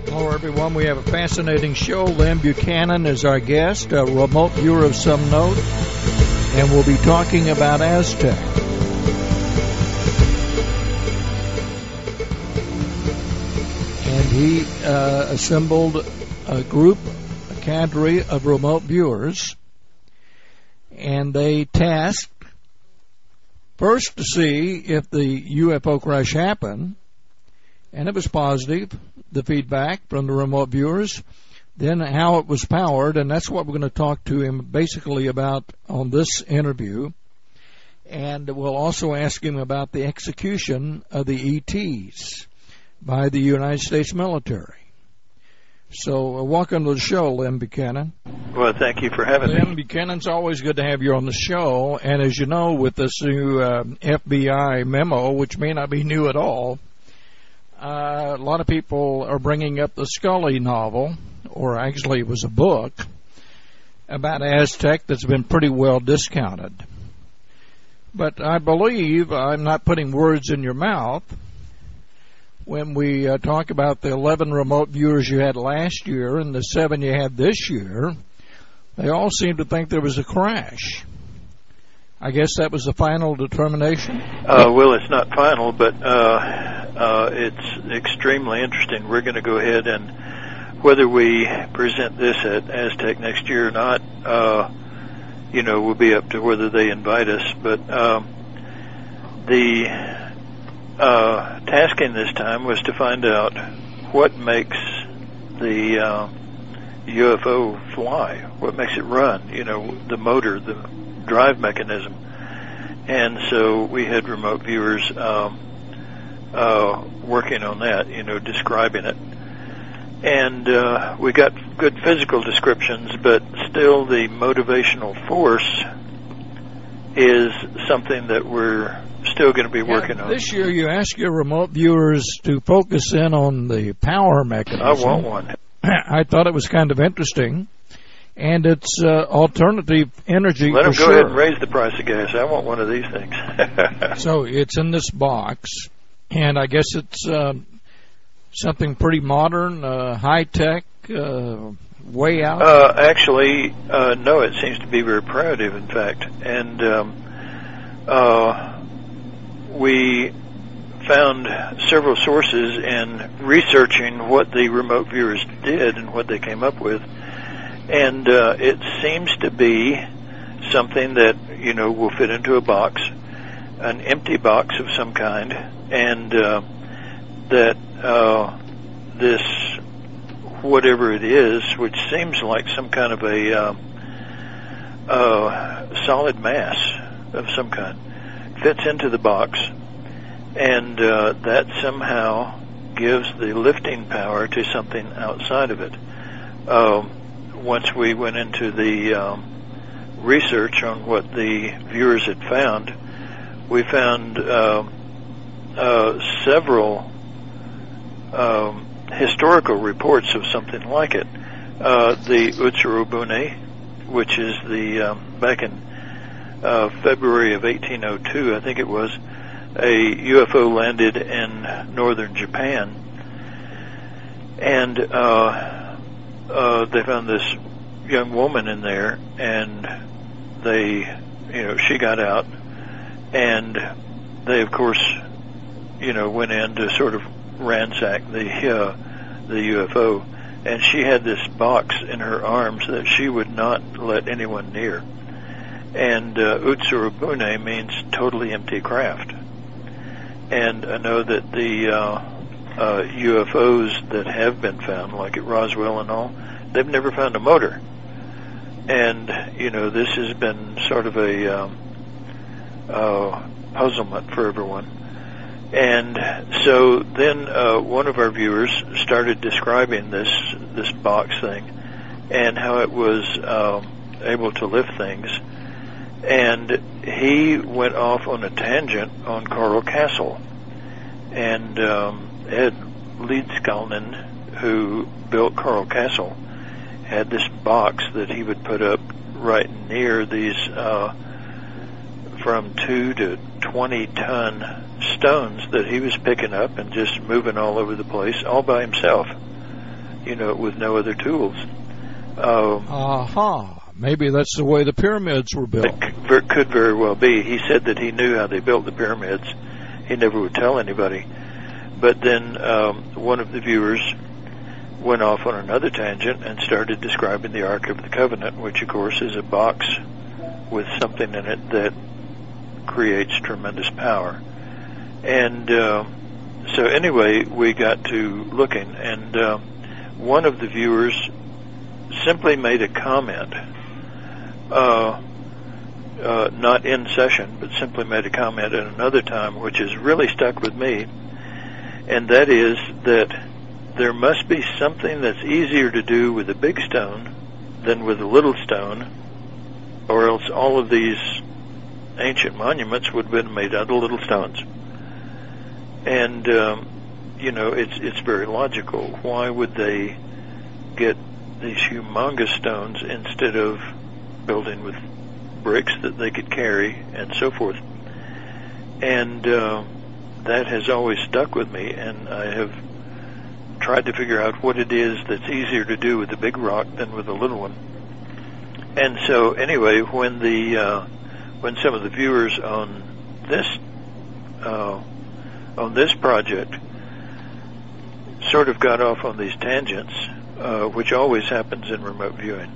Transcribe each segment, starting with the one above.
Hello, everyone. We have a fascinating show. Lynn Buchanan is our guest, a remote viewer of some note, and we'll be talking about Aztec. And he assembled a group, a cadre of remote viewers, and they tasked first to see if the UFO crash happened, and it was positive, the feedback from the remote viewers, then how it was powered, and that's what we're going to talk to him basically about on this interview. And we'll also ask him about the execution of the ETs by the United States military. So welcome to the show, Lynn Buchanan. Well, thank you for having me. Lynn Buchanan, it's always good to have you on the show. And as you know, with this new FBI memo, which may not be new at all, a lot of people are bringing up the Scully novel, or actually it was a book, about Aztec that's been pretty well discounted. But I believe, I'm not putting words in your mouth, when we talk about the 11 remote viewers you had last year and the 7 you had this year, they all seem to think there was a crash. I guess that was the final determination? Well, it's not final, but it's extremely interesting. We're going to go ahead and, whether we present this at Aztec next year or not, will be up to whether they invite us. But the tasking this time was to find out what makes the UFO fly, what makes it run, the motor, the drive mechanism. And so we had remote viewers working on that, describing it. And we got good physical descriptions, but still the motivational force is something that we're still going to be working on. This year you asked your remote viewers to focus in on the power mechanism. I want one. I thought it was kind of interesting. And it's alternative energy. Let them go sure. ahead and raise the price of gas. I want one of these things. So it's in this box, and I guess it's something pretty modern, high-tech, way out? Actually, no, it seems to be very primitive, in fact. And we found several sources in researching what the remote viewers did and what they came up with. And it seems to be something that, will fit into a box, an empty box of some kind, and that this, whatever it is, which seems like some kind of a solid mass of some kind, fits into the box, and that somehow gives the lifting power to something outside of it. Once we went into the research on what the viewers had found, we found several historical reports of something like it. The Utsurubune, which is the back in February of 1802, I think it was, a UFO landed in northern Japan, and they found this young woman in there, and they, she got out, and they, of course, went in to sort of ransack the UFO, and she had this box in her arms that she would not let anyone near. And Utsurubune means totally empty craft. And I know that the UFOs that have been found, like at Roswell and all, they've never found a motor. And, this has been sort of a puzzlement for everyone. And so then one of our viewers started describing this box thing and how it was able to lift things. And he went off on a tangent on Carl Castle. And Ed Leedskalnin, who built Carl Castle, had this box that he would put up right near these from 2 to 20-ton stones that he was picking up and just moving all over the place all by himself. with no other tools. Maybe that's the way the pyramids were built. It could very well be. He said that he knew how they built the pyramids. He never would tell anybody. But then one of the viewers went off on another tangent and started describing the Ark of the Covenant, which, of course, is a box with something in it that creates tremendous power. And so anyway, we got to looking, and one of the viewers simply made a comment, not in session, but simply made a comment at another time, which has really stuck with me, and that is that there must be something that's easier to do with a big stone than with a little stone, or else all of these ancient monuments would have been made out of little stones. And, it's very logical. Why would they get these humongous stones instead of building with bricks that they could carry and so forth? And that has always stuck with me, and I have tried to figure out what it is that's easier to do with a big rock than with a little one. And so anyway, when some of the viewers on this project sort of got off on these tangents, which always happens in remote viewing,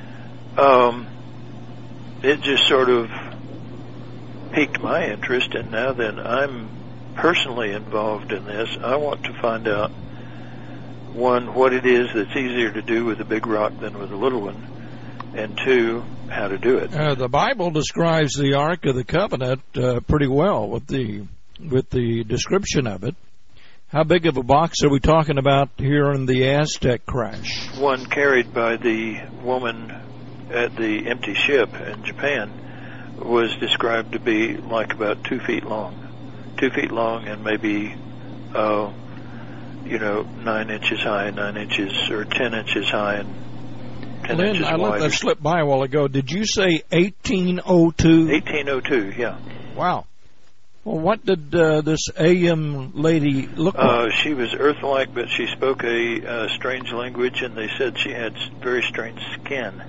it just sort of piqued my interest, and now that I'm personally involved in this, I want to find out, one, what it is that's easier to do with a big rock than with a little one, and two, how to do it. The Bible describes the Ark of the Covenant pretty well with the description of it. How big of a box are we talking about here in the Aztec crash? One carried by the woman at the empty ship in Japan was described to be like about 2 feet long. 2 feet long and maybe, 9 inches high, 9 inches or 10 inches high and 10 Lynn, inches wide. I let that slip by a while ago. Did you say 1802? 1802, yeah. Wow. Well, what did this AM lady look like? She was Earth-like, but she spoke a strange language, and they said she had very strange skin.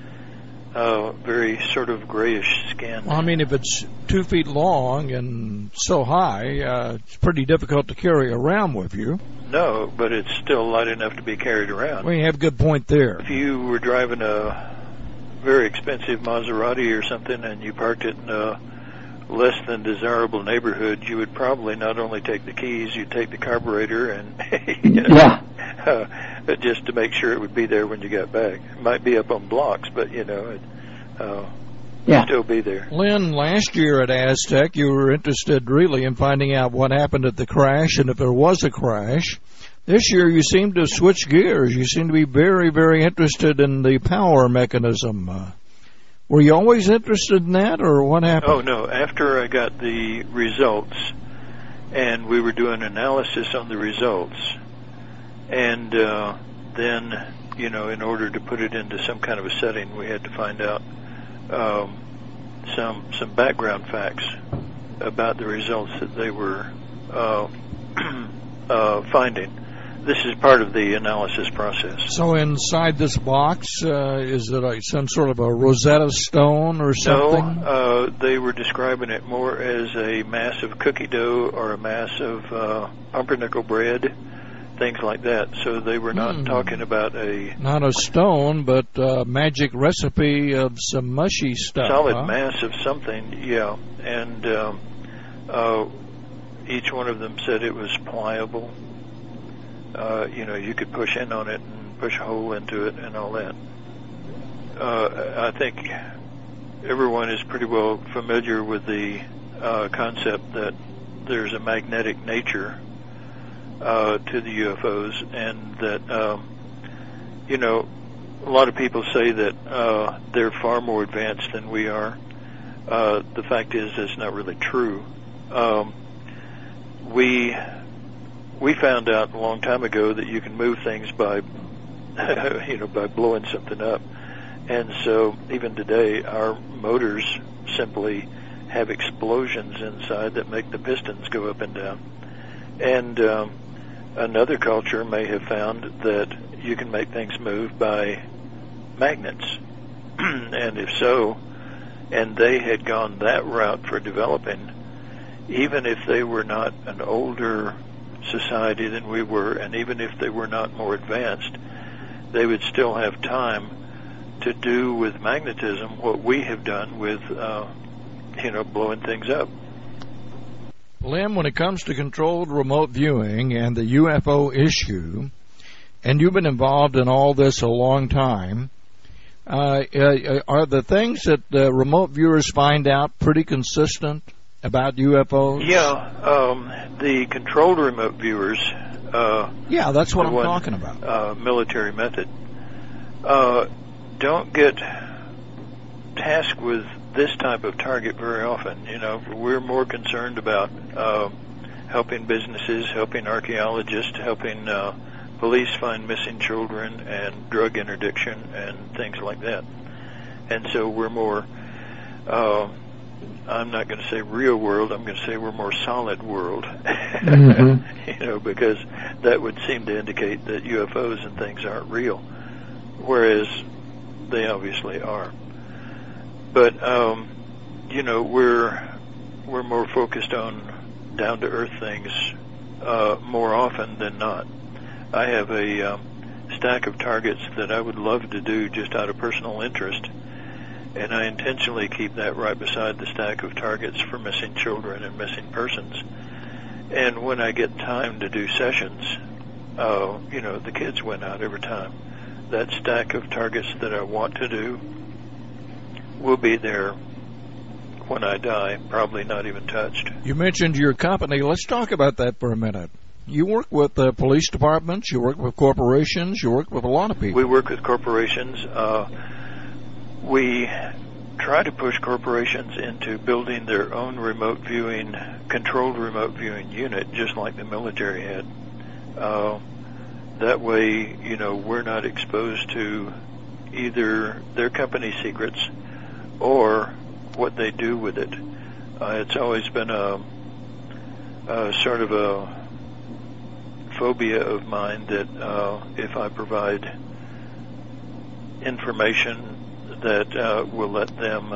Very sort of grayish skin. Well, I mean, if it's 2 feet long and so high, it's pretty difficult to carry around with you. No, but it's still light enough to be carried around. Well, you have a good point there. If you were driving a very expensive Maserati or something and you parked it in a less than desirable neighborhood, you would probably not only take the keys, you'd take the carburetor and just to make sure it would be there when you got back. It might be up on blocks, but it'd still be there. Lynn, last year at Aztec, you were interested really in finding out what happened at the crash and if there was a crash. This year you seem to switch gears. You seem to be very, very interested in the power mechanism. Were you always interested in that, or what happened? Oh, no. After I got the results, and we were doing analysis on the results, and then, in order to put it into some kind of a setting, we had to find out some background facts about the results that they were finding. This is part of the analysis process. So inside this box, is it some sort of a Rosetta Stone or something? No, they were describing it more as a mass of cookie dough or a mass of pumpernickel bread, things like that. So they were not talking about not a stone, but a magic recipe of some mushy stuff. Solid mass of something, yeah. And each one of them said it was pliable. You could push in on it and push a hole into it and all that. I think everyone is pretty well familiar with the concept that there's a magnetic nature to the UFOs, and that, a lot of people say that they're far more advanced than we are. The fact is, that's not really true. We found out a long time ago that you can move things by, by blowing something up. And so even today, our motors simply have explosions inside that make the pistons go up and down. And another culture may have found that you can make things move by magnets. And if so, and they had gone that route for developing, even if they were not an older society than we were, and even if they were not more advanced, they would still have time to do with magnetism what we have done with, blowing things up. Lem, when it comes to controlled remote viewing and the UFO issue, and you've been involved in all this a long time, are the things that remote viewers find out pretty consistent about UFOs? Yeah, the controlled remote viewers. Yeah, that's what I'm talking about. Military method. Don't get tasked with this type of target very often. We're more concerned about helping businesses, helping archaeologists, helping police find missing children and drug interdiction and things like that. And so we're more, I'm not going to say real world, I'm going to say we're more solid world. Mm-hmm. Because that would seem to indicate that UFOs and things aren't real, whereas they obviously are. But, we're more focused on down-to-earth things more often than not. I have a stack of targets that I would love to do just out of personal interest, and I intentionally keep that right beside the stack of targets for missing children and missing persons. And when I get time to do sessions, the kids win out every time. That stack of targets that I want to do will be there when I die, probably not even touched. You mentioned your company. Let's talk about that for a minute. You work with police departments, you work with corporations, you work with a lot of people. We work with corporations. We try to push corporations into building their own controlled remote viewing unit, just like the military had. That way, we're not exposed to either their company secrets or what they do with it. It's always been a sort of a phobia of mine that if I provide information that will let them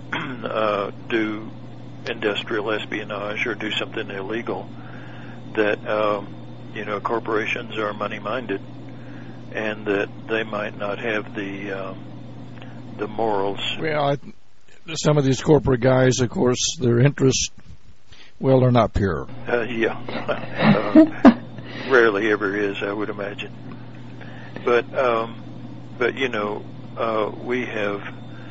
do industrial espionage or do something illegal, that corporations are money-minded and that they might not have the morals. Well, some of these corporate guys, of course, their interests, they're not pure. Rarely ever is, I would imagine. But we have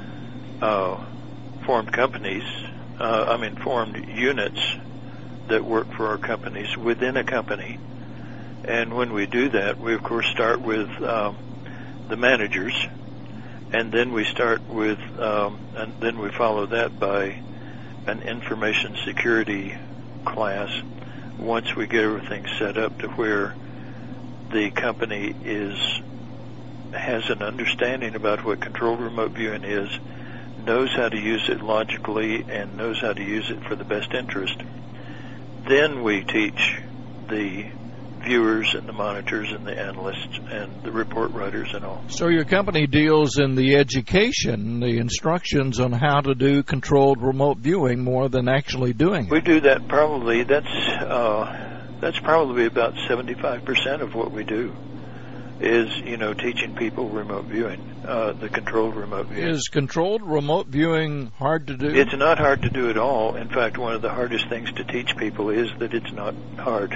formed companies, formed units that work for our companies within a company. And when we do that, we of course start with the managers, and then we and then we follow that by an information security class. Once we get everything set up to where the company has an understanding about what controlled remote viewing is, knows how to use it logically, and knows how to use it for the best interest, then we teach the viewers and the monitors and the analysts and the report writers and all. So your company deals in the education, the instructions on how to do controlled remote viewing more than actually doing it. We do that probably. That's probably about 75% of what we do is, teaching people remote viewing, the controlled remote viewing. Is controlled remote viewing hard to do? It's not hard to do at all. In fact, one of the hardest things to teach people is that it's not hard.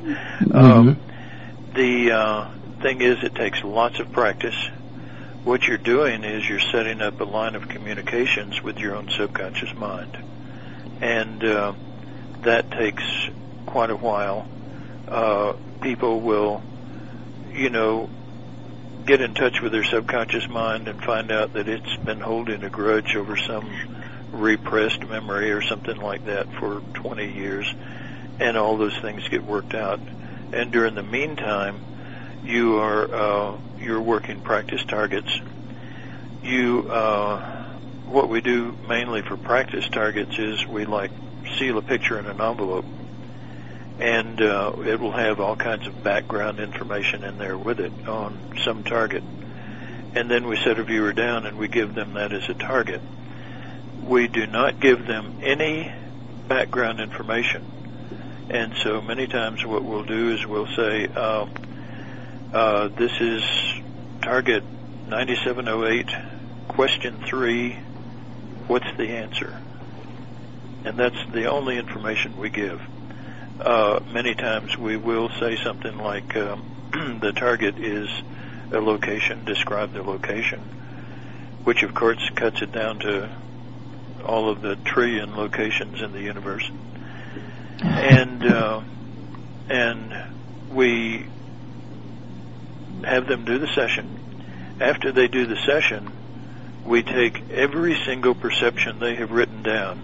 The thing is, it takes lots of practice. What you're doing is you're setting up a line of communications with your own subconscious mind. And that takes quite a while. People will get in touch with their subconscious mind and find out that it's been holding a grudge over some repressed memory or something like that for 20 years, and all those things get worked out. And during the meantime, you're working practice targets. What we do mainly for practice targets is we seal a picture in an envelope, and it will have all kinds of background information in there with it on some target. And then we set a viewer down and we give them that as a target. We do not give them any background information. And so many times what we'll do is we'll say, this is target 9708, question 3, what's the answer? And that's the only information we give. Many times we will say something like, the target is a location, describe the location, which of course cuts it down to all of the trillion locations in the universe. And we have them do the session. After they do the session, we take every single perception they have written down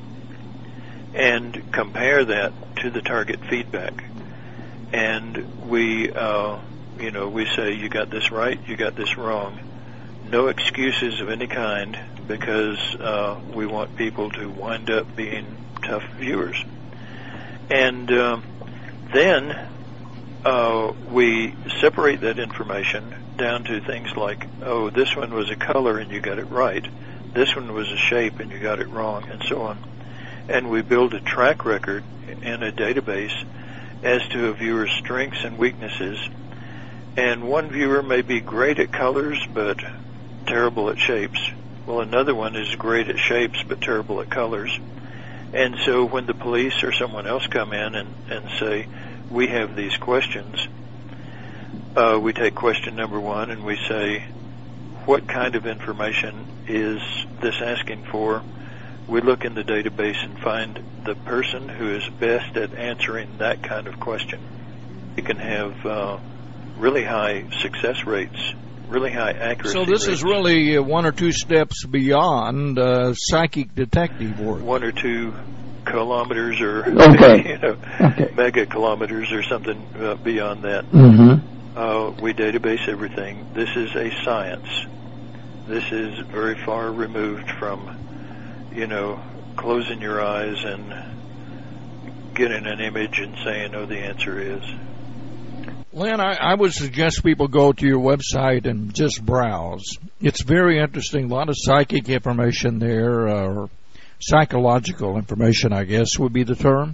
and compare that to the target feedback. And we say, you got this right, you got this wrong. No excuses of any kind, because we want people to wind up being tough viewers. And then we separate that information down to things like, oh, this one was a color and you got it right. This one was a shape and you got it wrong, and so on. And we build a track record in a database as to a viewer's strengths and weaknesses. And one viewer may be great at colors but terrible at shapes. Well, another one is great at shapes but terrible at colors. And so when the police or someone else come in and say, we have these questions, we take question number 1 and we say, what kind of information is this asking for? We look in the database and find the person who is best at answering that kind of question. You can have really high success rates, really high accuracy So this rates. is really 1 or 2 steps beyond psychic detective work. 1 or 2 kilometers or Okay. mega kilometers or something beyond that. Mm-hmm. We database everything. This is a science. This is very far removed from, closing your eyes and getting an image and saying, oh, the answer is. Lynn, I would suggest people go to your website and just browse. It's very interesting. A lot of psychic information there, or psychological information, I guess would be the term.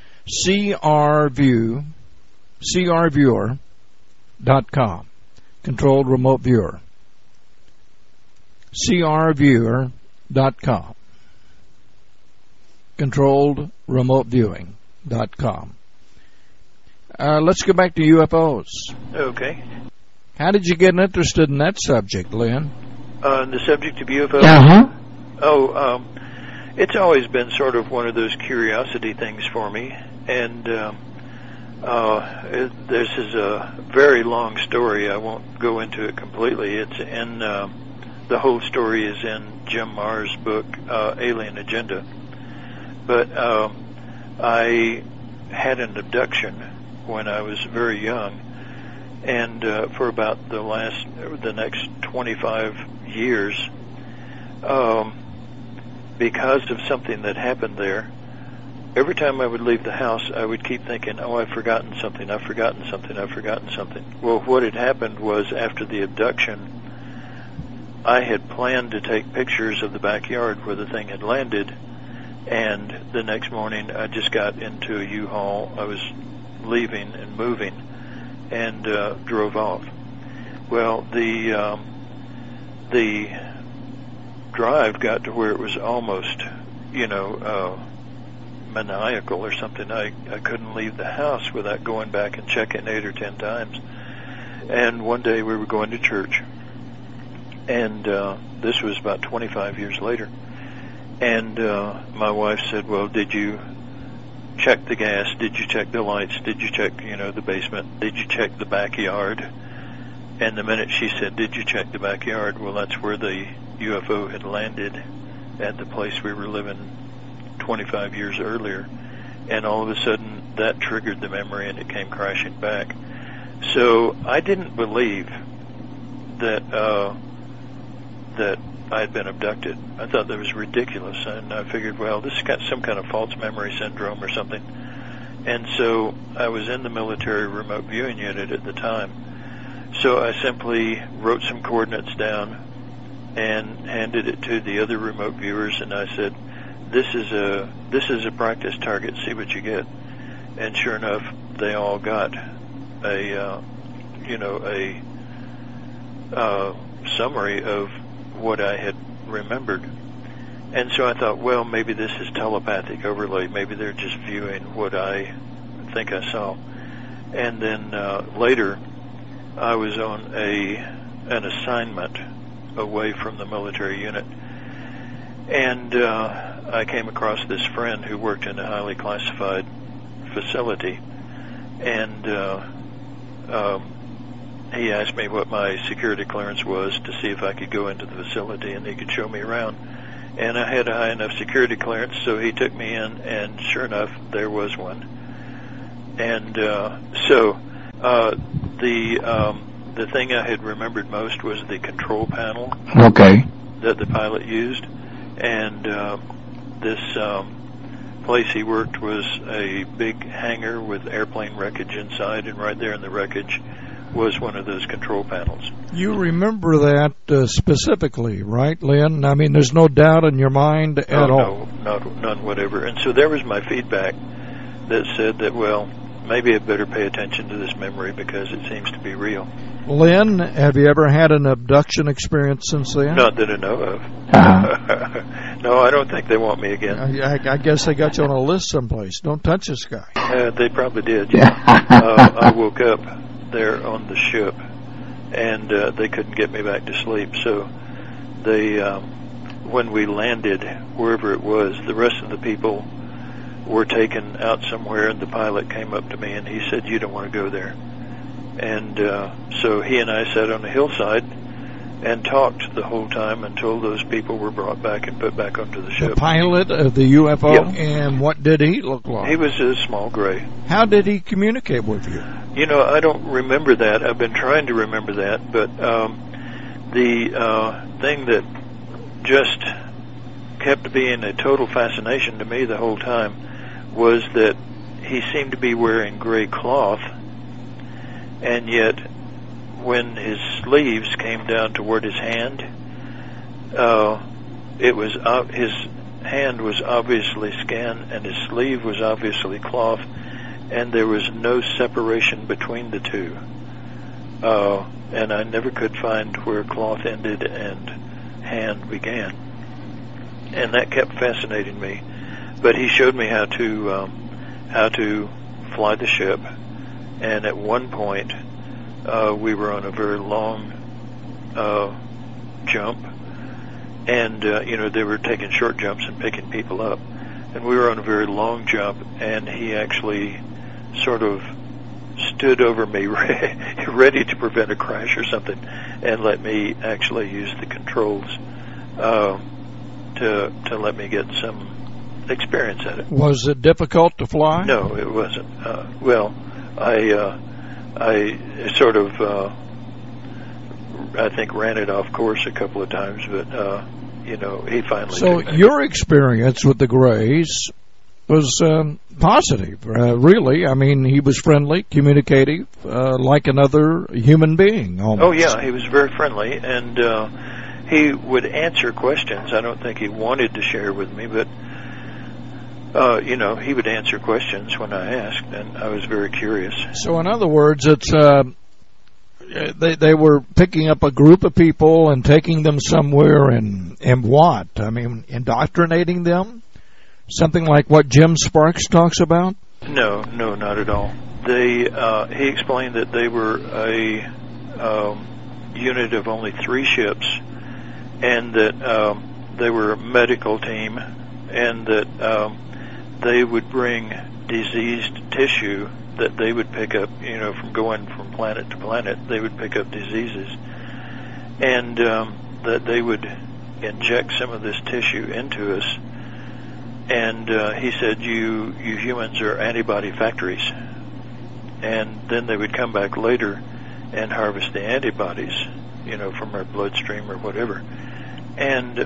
crviewer.com, controlled remote viewer. crviewer.com, controlled remote viewing.com. Let's go back to UFOs. Okay. How did you get interested in that subject, Lynn? The subject of UFOs? Uh-huh. Oh, it's always been sort of one of those curiosity things for me. And this is a very long story. I won't go into it completely. It's in, the whole story is in Jim Marr's book, Alien Agenda. But I had an abduction when I was very young, and for about the next 25 years, because of something that happened there, every time I would leave the house, I would keep thinking, oh, I've forgotten something. Well, what had happened was, after the abduction, I had planned to take pictures of the backyard where the thing had landed, and the next morning I just got into a U-Haul. I was leaving and moving, and drove off. Well, the drive got to where it was almost, maniacal or something. I couldn't leave the house without going back and checking 8 or 10 times. And one day we were going to church, and this was about 25 years later. And my wife said, well, did you check the gas? Did you check the lights? Did you check, the basement? Did you check the backyard? And the minute she said, did you check the backyard? Well, that's where the UFO had landed, at the place we were living 25 years earlier. And all of a sudden, that triggered the memory, and it came crashing back. So I didn't believe that that I had been abducted. I thought that was ridiculous, and I figured, well, this has got some kind of false memory syndrome or something. And so I was in the military remote viewing unit at the time. So I simply wrote some coordinates down and handed it to the other remote viewers, and I said, this is a practice target, see what you get. And sure enough, they all got a summary of what I had remembered. And so I thought, well, maybe this is telepathic overlay. Maybe they're just viewing what I think I saw. And then later, I was on an assignment away from the military unit, and I came across this friend who worked in a highly classified facility, and he asked me what my security clearance was to see if I could go into the facility and he could show me around. And I had a high enough security clearance, so he took me in, and sure enough, there was one. And the thing I had remembered most was the control panel. Okay. That the pilot used, and this place he worked was a big hangar with airplane wreckage inside, and right there in the wreckage was one of those control panels. You remember that specifically, right, Lynn? I mean, there's no doubt in your mind at all. No, none whatever. And so there was my feedback that said that, well, maybe I better pay attention to this memory because it seems to be real. Lynn, have you ever had an abduction experience since then? Not that I know of. No, I don't think they want me again. I guess they got you on a list someplace. Don't touch this guy. They probably did. I woke up there on the ship, and they couldn't get me back to sleep. So they, when we landed, wherever it was, the rest of the people were taken out somewhere, and the pilot came up to me, and he said, "You don't want to go there." And so he and I sat on a hillside and talked the whole time until those people were brought back and put back onto the ship. The pilot of the UFO? Yeah. And what did he look like? He was a small gray. How did he communicate with you? You know, I don't remember that. I've been trying to remember that, but the thing that just kept being a total fascination to me the whole time was that he seemed to be wearing gray cloth, and yet when his sleeves came down toward his hand, his hand was obviously skin and his sleeve was obviously cloth, and there was no separation between the two. And I never could find where cloth ended and hand began. And that kept fascinating me. But he showed me how to fly the ship, and at one point we were on a very long jump, and they were taking short jumps and picking people up, and we were on a very long jump, and he actually sort of stood over me ready to prevent a crash or something, and let me actually use the controls to let me get some experience at it. Was it difficult to fly? No, it wasn't. I sort of I think ran it off course a couple of times, but he finally. So your experience with the Greys was positive, really. I mean, he was friendly, communicative, like another human being, almost. Oh, yeah, he was very friendly, and he would answer questions. I don't think he wanted to share with me, but, he would answer questions when I asked, and I was very curious. So, in other words, it's they were picking up a group of people and taking them somewhere and what? I mean, indoctrinating them? Something like what Jim Sparks talks about? No, not at all. He explained that they were a unit of only 3 ships, and that they were a medical team, and that they would bring diseased tissue that they would pick up, from going from planet to planet. They would pick up diseases, and that they would inject some of this tissue into us. And he said, you humans are antibody factories. And then they would come back later and harvest the antibodies, from our bloodstream or whatever. And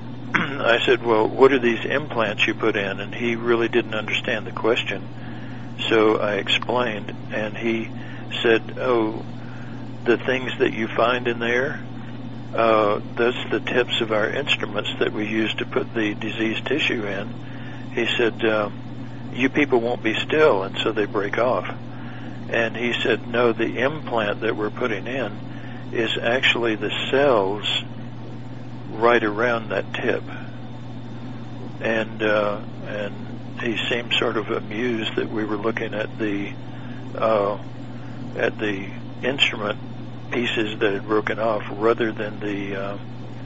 I said, well, what are these implants you put in? And he really didn't understand the question. So I explained, and he said, "Oh, the things that you find in there, that's the tips of our instruments that we use to put the diseased tissue in." He said, "You people won't be still, and so they break off." And he said, "No, the implant that we're putting in is actually the cells right around that tip." And he seemed sort of amused that we were looking at the instrument pieces that had broken off rather than the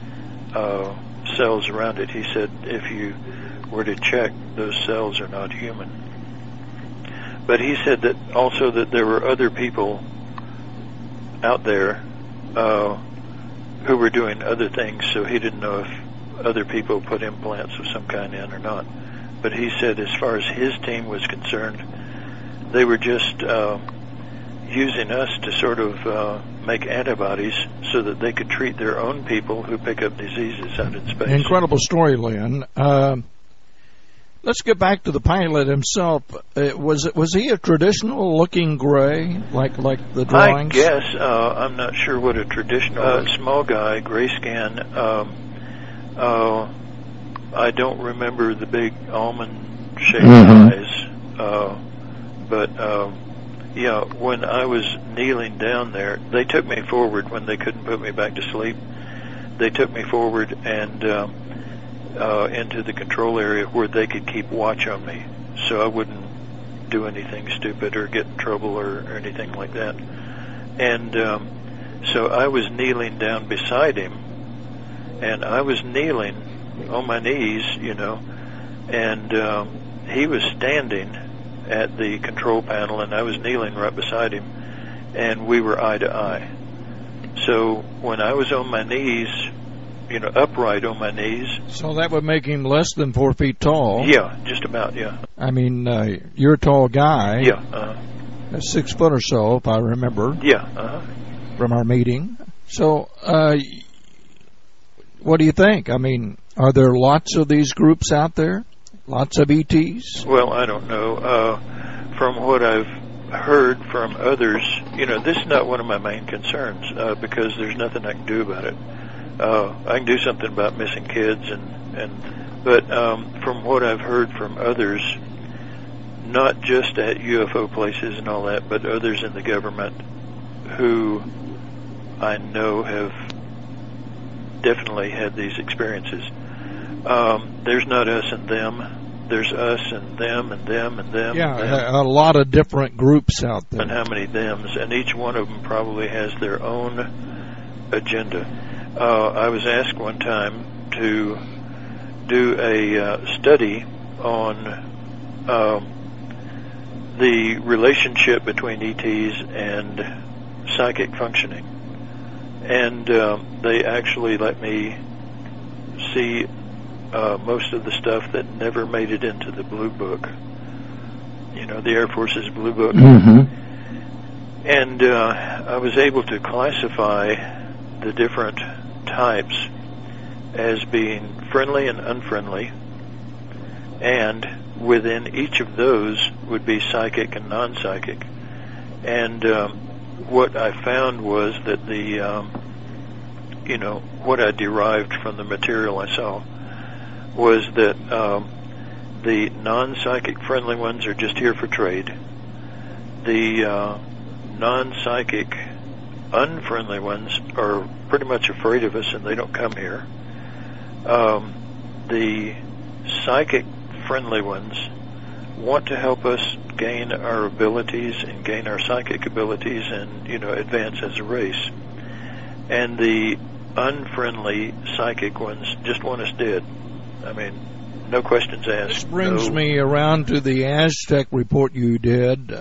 cells around it. He said, "If you were to check, those cells are not human." But he said that also that there were other people out there who were doing other things, so he didn't know if other people put implants of some kind in or not. But he said as far as his team was concerned, they were just using us to sort of make antibodies so that they could treat their own people who pick up diseases out in space. Incredible story, Lynn. Let's get back to the pilot himself. Was he a traditional-looking gray, like the drawings? I guess. I'm not sure what a traditional small guy, gray skin. I don't remember the big almond-shaped eyes. But yeah, when I was kneeling down there, they took me forward when they couldn't put me back to sleep. They took me forward and into the control area where they could keep watch on me, so I wouldn't do anything stupid or get in trouble or anything like that. And so I was kneeling down beside him, and I was kneeling on my knees, and he was standing at the control panel, and I was kneeling right beside him, and we were eye to eye. So when I was on my knees, upright on my knees. So that would make him less than 4 feet tall. Yeah, just about, yeah. I mean, you're a tall guy. Yeah. 6 foot or so, if I remember. Yeah. From our meeting. So, what do you think? I mean, are there lots of these groups out there? Lots of ETs? Well, I don't know. From what I've heard from others, this is not one of my main concerns because there's nothing I can do about it. I can do something about missing kids, but from what I've heard from others, not just at UFO places and all that, but others in the government who I know have definitely had these experiences. There's not us and them. There's us and them and them and them. Yeah, and them. A lot of different groups out there. And how many thems, and each one of them probably has their own agenda. I was asked one time to do a study on the relationship between ETs and psychic functioning. And they actually let me see most of the stuff that never made it into the Blue Book. The Air Force's Blue Book. Mm-hmm. And I was able to classify the different types as being friendly and unfriendly, and within each of those would be psychic and non-psychic. And what I found was that what I derived from the material I saw was that the non-psychic friendly ones are just here for trade. The non-psychic unfriendly ones are pretty much afraid of us and they don't come here. The psychic friendly ones want to help us gain our abilities and gain our psychic abilities and advance as a race. And the unfriendly psychic ones just want us dead. I mean, no questions asked. This brings me around to the Aztec report you did,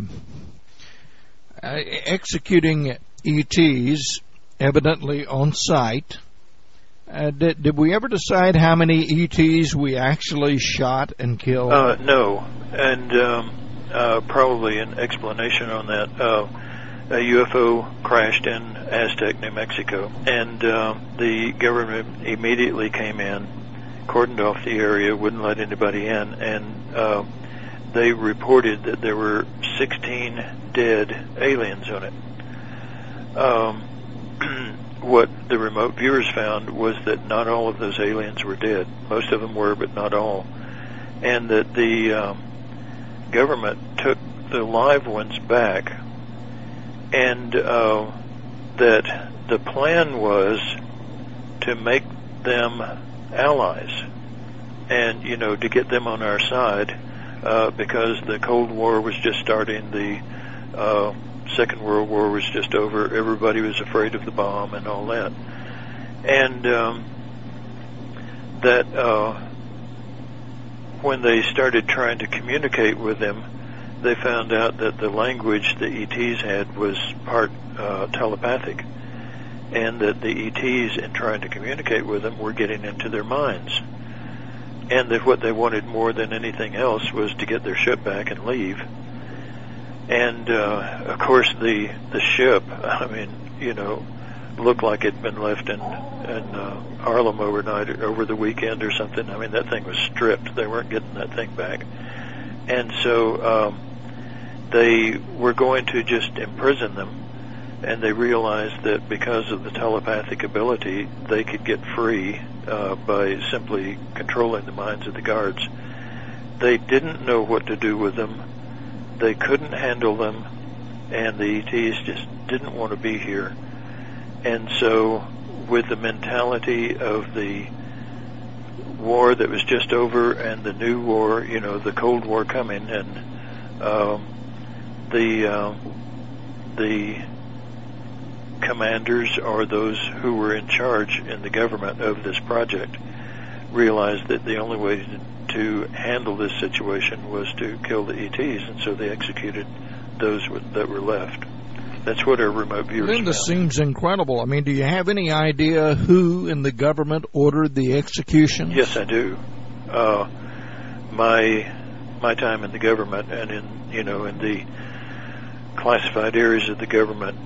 executing ETs, evidently on site. Did we ever decide how many ETs we actually shot and killed? No, and probably an explanation on that. A UFO crashed in Aztec, New Mexico, and the government immediately came in, cordoned off the area, wouldn't let anybody in, and they reported that there were 16 dead aliens on it. What the remote viewers found was that not all of those aliens were dead. Most of them were, but not all. And that the government took the live ones back, and that the plan was to make them allies, and to get them on our side, because the Cold War was just starting, the Second World War was just over, everybody was afraid of the bomb and all that, and that when they started trying to communicate with them, they found out that the language the ETs had was part telepathic, and that the ETs, in trying to communicate with them, were getting into their minds, and that what they wanted more than anything else was to get their ship back and leave. And of course, the ship, looked like it'd been left in Harlem overnight, over the weekend or something. I mean, that thing was stripped. They weren't getting that thing back. And so they were going to just imprison them, and they realized that because of the telepathic ability, they could get free by simply controlling the minds of the guards. They didn't know what to do with them. They couldn't handle them, and the ETs just didn't want to be here. And so, with the mentality of the war that was just over and the new war, the Cold War coming, and the commanders, or those who were in charge in the government of this project, realized that the only way to handle this situation was to kill the ETs, and so they executed those that were left. That's what our remote viewers found. This seems incredible. I mean, do you have any idea who in the government ordered the executions? Yes, I do. My time in the government, and in the classified areas of the government,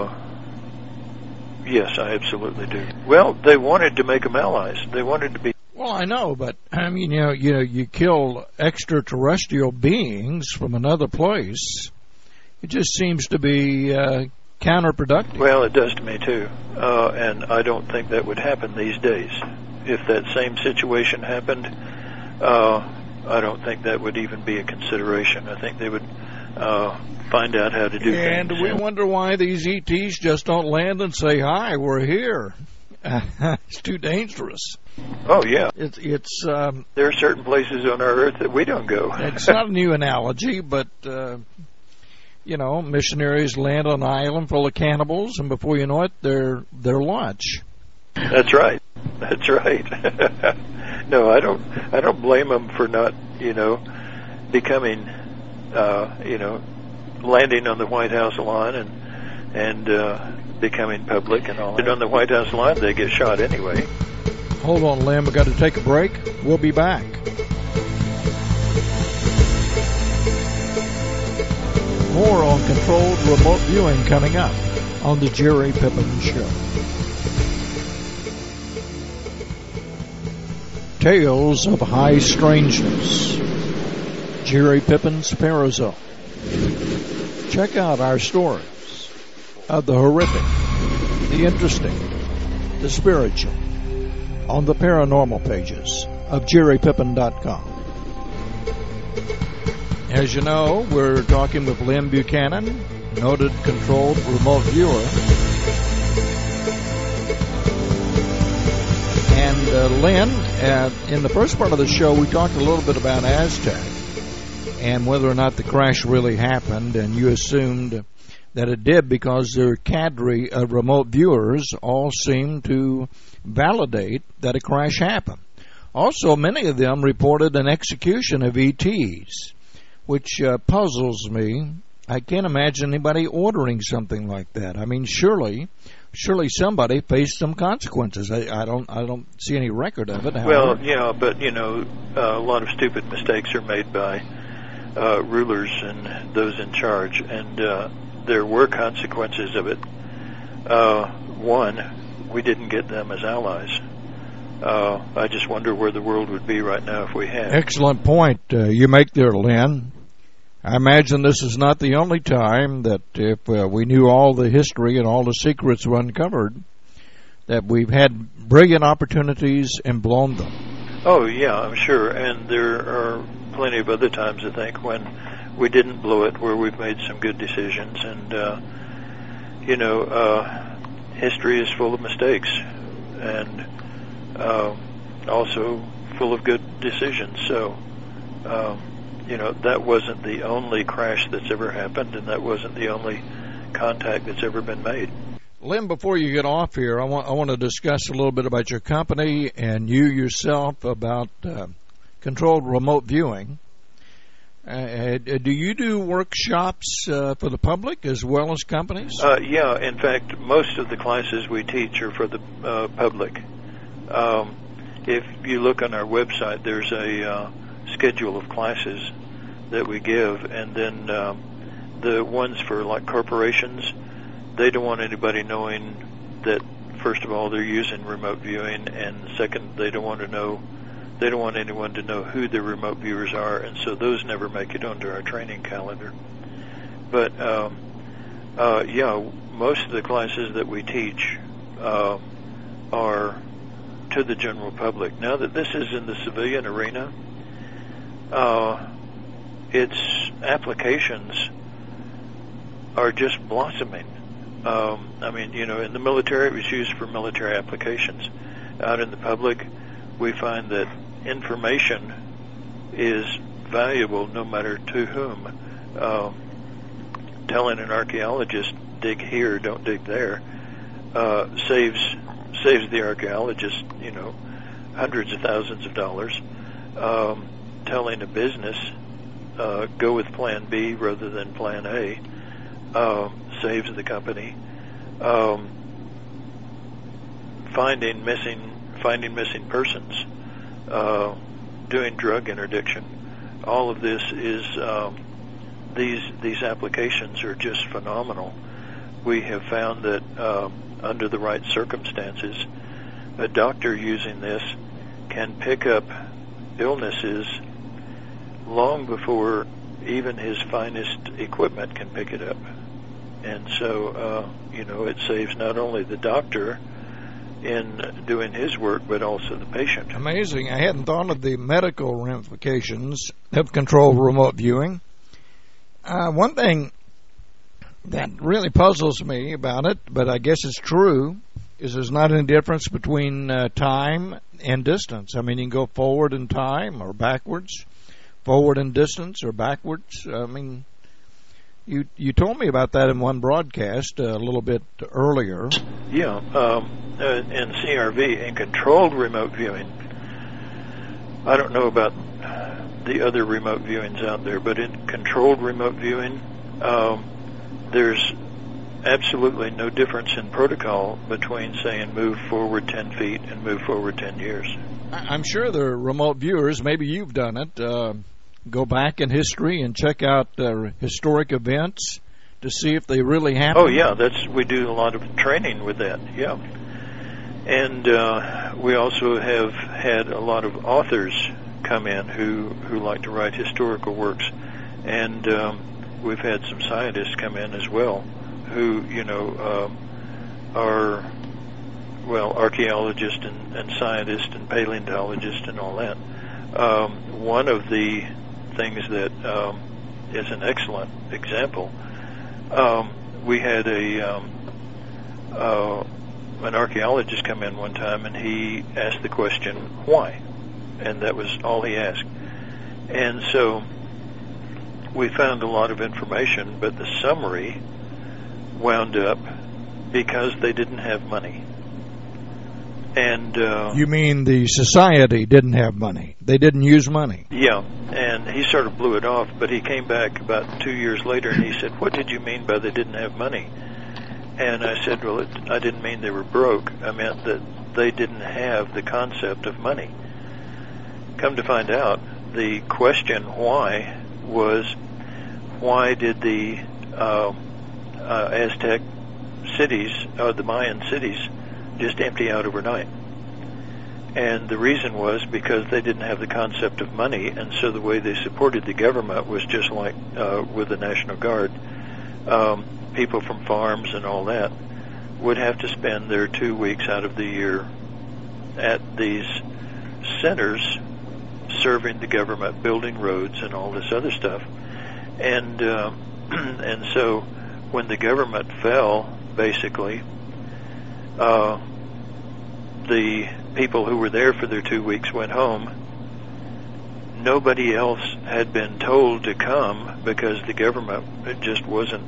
yes, I absolutely do. Well, they wanted to make them allies. They wanted to be. Well, I know, but I mean, you kill extraterrestrial beings from another place. It just seems to be counterproductive. Well, it does to me too, and I don't think that would happen these days. If that same situation happened, I don't think that would even be a consideration. I think they would find out how to do things. And we wonder why these ETs just don't land and say, "Hi, we're here." It's too dangerous. Oh yeah, it's there are certain places on our Earth that we don't go. It's not a new analogy, but missionaries land on an island full of cannibals, and before you know it, they're lunch. That's right. That's right. No, I don't blame them for not, becoming, landing on the White House lawn and becoming public and all that. On the White House lawn, they get shot anyway. Hold on, Lem. We've got to take a break. We'll be back. More on controlled remote viewing coming up on the Jerry Pippin Show. Tales of High Strangeness. Jerry Pippin's Parazone. Check out our stories of the horrific, the interesting, the spiritual on the paranormal pages of JerryPippin.com. As you know, we're talking with Lem Buchanan, noted controlled remote viewer. And Lynn, in the first part of the show, we talked a little bit about Aztec and whether or not the crash really happened, and you assumed that it did because their cadre of remote viewers all seemed to validate that a crash happened. Also, many of them reported an execution of ETs, which puzzles me. I can't imagine anybody ordering something like that. I mean, surely somebody faced some consequences. I don't see any record of it. Well, yeah, but a lot of stupid mistakes are made by rulers and those in charge, and there were consequences of it. One, we didn't get them as allies. I just wonder where the world would be right now if we had. Excellent point you make there, Lynn. I imagine this is not the only time that if we knew all the history and all the secrets were uncovered, that we've had brilliant opportunities and blown them. Oh, yeah, I'm sure. And there are plenty of other times, I think, when we didn't blow it, where we've made some good decisions. And, history is full of mistakes and also full of good decisions. So, that wasn't the only crash that's ever happened, and that wasn't the only contact that's ever been made. Lynn, before you get off here, I want to discuss a little bit about your company and you yourself about controlled remote viewing. Do you do workshops for the public as well as companies? Yeah, in fact, most of the classes we teach are for the public. If you look on our website, there's a schedule of classes that we give, and then the ones for like corporations, they don't want anybody knowing that, first of all, they're using remote viewing, and second, they don't want anyone to know who the remote viewers are, and so those never make it onto our training calendar. But most of the classes that we teach are to the general public. Now that this is in the civilian arena, its applications are just blossoming. In the military, it was used for military applications. Out in the public, we find that information is valuable no matter to whom. Telling an archaeologist, dig here, don't dig there, saves the archaeologist, hundreds of thousands of dollars. Telling a business, go with Plan B rather than Plan A, saves the company. Finding missing persons, doing drug interdiction. All of this is these applications are just phenomenal. We have found that under the right circumstances, a doctor using this can pick up illnesses long before even his finest equipment can pick it up. And so, it saves not only the doctor in doing his work, but also the patient. Amazing. I hadn't thought of the medical ramifications of controlled remote viewing. One thing that really puzzles me about it, but I guess it's true, is there's not any difference between time and distance. I mean, you can go forward in time or backwards, forward in distance or backwards. I mean, you told me about that in one broadcast a little bit earlier. Yeah, in CRV, in controlled remote viewing, I don't know about the other remote viewings out there, but in controlled remote viewing, there's absolutely no difference in protocol between saying move forward 10 feet and move forward 10 years. I'm sure the remote viewers, maybe you've done it, go back in history and check out historic events to see if they really happened. Oh, yeah, we do a lot of training with that, yeah. And we also have had a lot of authors come in who like to write historical works. And we've had some scientists come in as well who, are, archaeologists and scientists and paleontologists and all that. One of the things that is an excellent example, we had an archaeologist come in one time, and he asked the question, why? And that was all he asked. And so we found a lot of information, but the summary wound up because they didn't have money. And you mean the society didn't have money? They didn't use money? Yeah, and he sort of blew it off, but he came back about 2 years later and he said, what did you mean by they didn't have money? And I said, well, I didn't mean they were broke. I meant that they didn't have the concept of money. Come to find out, the question why was, why did the Aztec cities, the Mayan cities, just empty out overnight? And the reason was because they didn't have the concept of money, and so the way they supported the government was just like with the National Guard. People from farms and all that would have to spend their 2 weeks out of the year at these centers serving the government, building roads and all this other stuff. And and so when the government fell, basically, the people who were there for their 2 weeks went home. Nobody else had been told to come because the government just wasn't,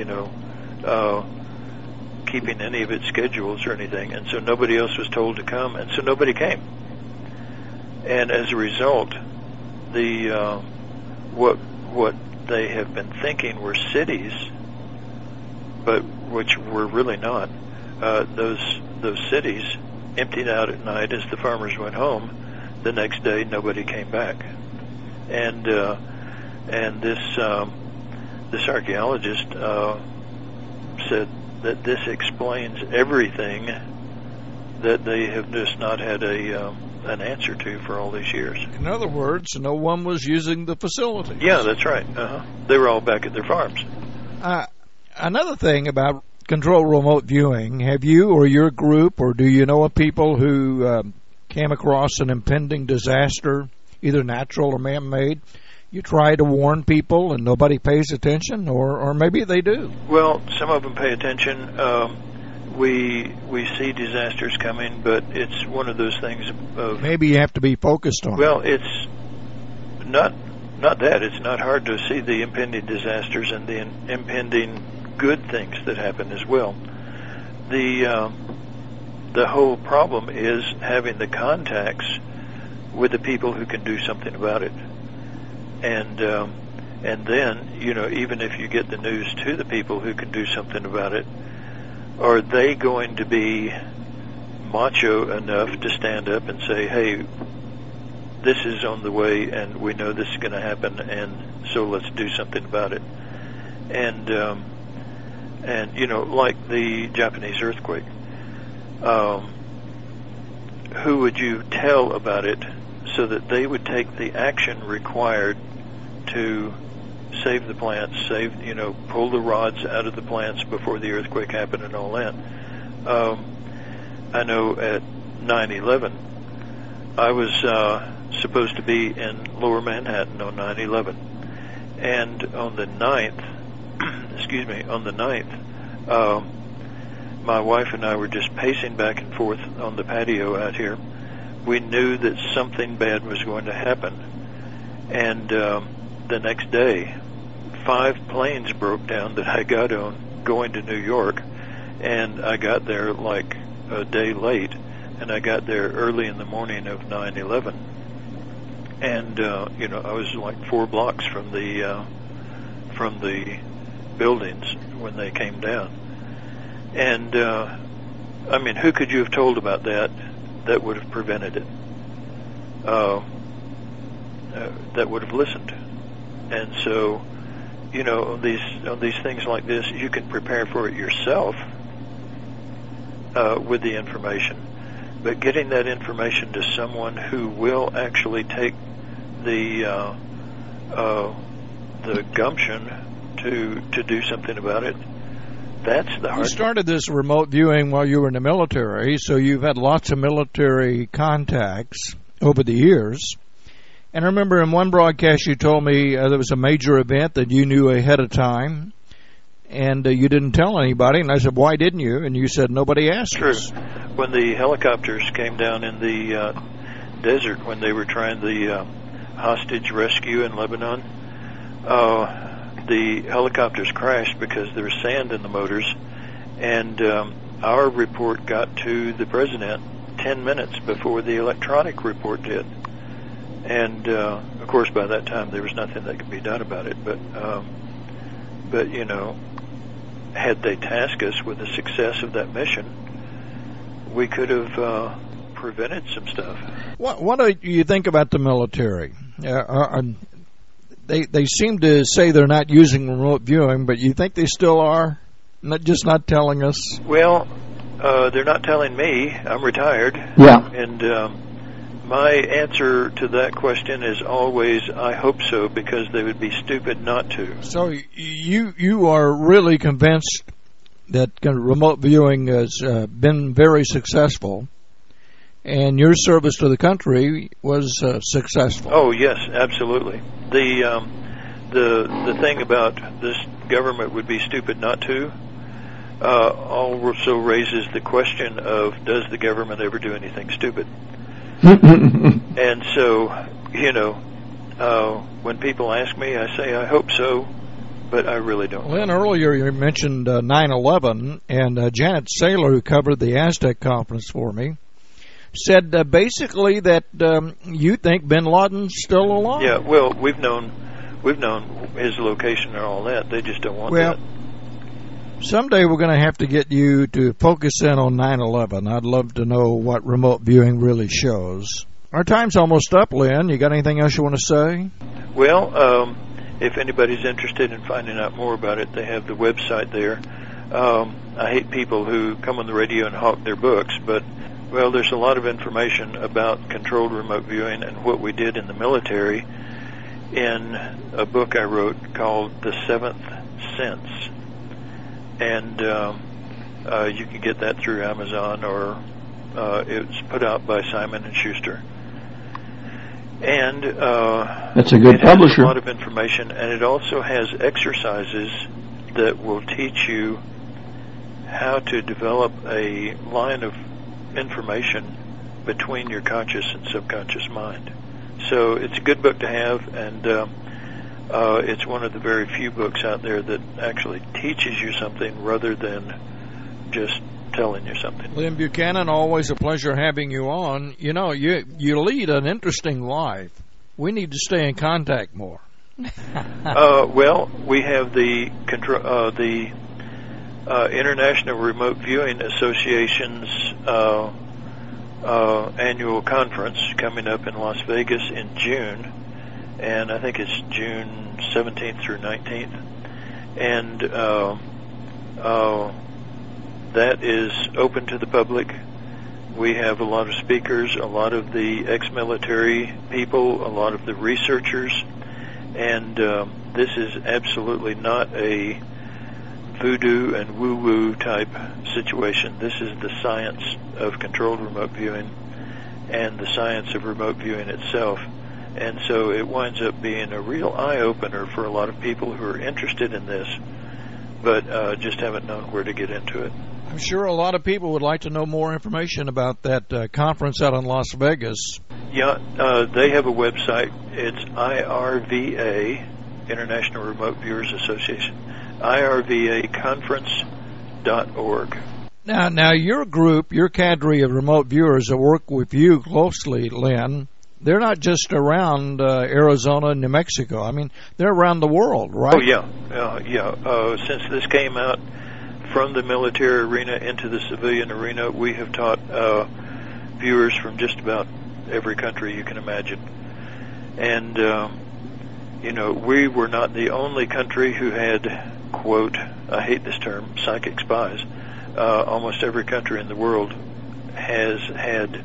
keeping any of its schedules or anything, and so nobody else was told to come, and so nobody came. And as a result, the what they have been thinking were cities, but which were really not. Those cities emptied out at night as the farmers went home. The next day, nobody came back, and this archaeologist said that this explains everything that they have just not had an answer to for all these years. In other words, no one was using the facility. Yeah, that's right. They were all back at their farms. Another thing about control remote viewing, have you or your group, or do you know of people who came across an impending disaster, either natural or man-made? You try to warn people and nobody pays attention, or maybe they do. Well, some of them pay attention. We see disasters coming, but it's one of those things of... Maybe you have to be focused on Well, it's not that. It's not hard to see the impending disasters and the impending good things that happen as well. The whole problem is having the contacts with the people who can do something about it. And then, even if you get the news to the people who can do something about it, are they going to be macho enough to stand up and say, hey, this is on the way and we know this is going to happen, and so let's do something about it. And like the Japanese earthquake, who would you tell about it so that they would take the action required to save the plants, pull the rods out of the plants before the earthquake happened and all that. I know at 9/11, I was supposed to be in Lower Manhattan on 9/11, and on the 9th, my wife and I were just pacing back and forth on the patio out here. We knew that something bad was going to happen, and the next day, 5 planes broke down that I got on going to New York, and I got there like a day late, and I got there early in the morning of 9/11, and I was like 4 blocks from the buildings when they came down, and who could you have told about that would have prevented it? That would have listened. And so, on these things like this, you can prepare for it yourself with the information. But getting that information to someone who will actually take the gumption to do something about it, that's the hard. You started this remote viewing while you were in the military, so you've had lots of military contacts over the years. And I remember in one broadcast you told me there was a major event that you knew ahead of time, and you didn't tell anybody. And I said, why didn't you? And you said, nobody asked us. When the helicopters came down in the desert, when they were trying the hostage rescue in Lebanon, the helicopters crashed because there was sand in the motors, and our report got to the president 10 minutes before the electronic report did. And of course, by that time, there was nothing that could be done about it. But had they tasked us with the success of that mission, we could have prevented some stuff. What do you think about the military? They seem to say they're not using remote viewing, but you think they still are? Not telling us? Well, they're not telling me. I'm retired. Yeah. And My answer to that question is always, I hope so, because they would be stupid not to. So you are really convinced that remote viewing has been very successful, and your service to the country was successful. Oh yes, absolutely. The thing about this government would be stupid not to also raises the question of, does the government ever do anything stupid? And so, when people ask me, I say I hope so, but I really don't. Lynn, earlier you mentioned 9/11, and Janet Saylor, who covered the Aztec conference for me, said basically that you think Bin Laden's still alive. Yeah, well, we've known his location and all that. They just don't want that. Someday we're going to have to get you to focus in on 9/11. I'd love to know what remote viewing really shows. Our time's almost up, Lynn. You got anything else you want to say? Well, if anybody's interested in finding out more about it, they have the website there. I hate people who come on the radio and hawk their books, but, well, there's a lot of information about controlled remote viewing and what we did in the military in a book I wrote called The Seventh Sense. And you can get that through Amazon, or it's put out by Simon & Schuster. And that's a good publisher. It has a lot of information, and it also has exercises that will teach you how to develop a line of information between your conscious and subconscious mind. So it's a good book to have, and it's one of the very few books out there that actually teaches you something rather than just telling you something. Lynn Buchanan, always a pleasure having you on. You know, you lead an interesting life. We need to stay in contact more. Well, we have the International Remote Viewing Association's annual conference coming up in Las Vegas in June, and I think it's June 17th through 19th, and that is open to the public. We have a lot of speakers, a lot of the ex-military people, a lot of the researchers, and this is absolutely not a voodoo and woo-woo type situation. This is the science of controlled remote viewing and the science of remote viewing itself. And so it winds up being a real eye-opener for a lot of people who are interested in this, but just haven't known where to get into it. I'm sure a lot of people would like to know more information about that conference out in Las Vegas. Yeah, they have a website. It's IRVA, International Remote Viewers Association, irvaconference.org. Now, your group, your cadre of remote viewers that work with you closely, Lynn, they're not just around Arizona and New Mexico. I mean, they're around the world, right? Oh, yeah. Since this came out from the military arena into the civilian arena, we have taught viewers from just about every country you can imagine. And, we were not the only country who had, quote, I hate this term, psychic spies. Almost every country in the world has had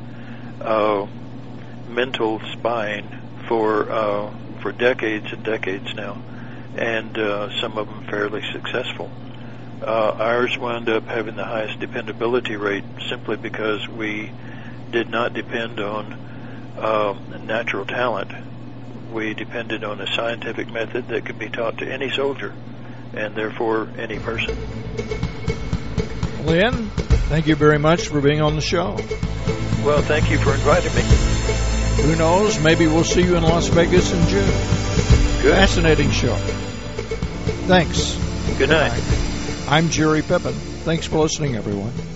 mental spying for decades and decades now, and some of them fairly successful. Ours wound up having the highest dependability rate simply because we did not depend on natural talent. We depended on a scientific method that could be taught to any soldier, and therefore any person. Lynn, thank you very much for being on the show. Well, thank you for inviting me. Who knows, maybe we'll see you in Las Vegas in June. Good. Fascinating show. Thanks. Good night. I'm Jerry Pippin. Thanks for listening, everyone.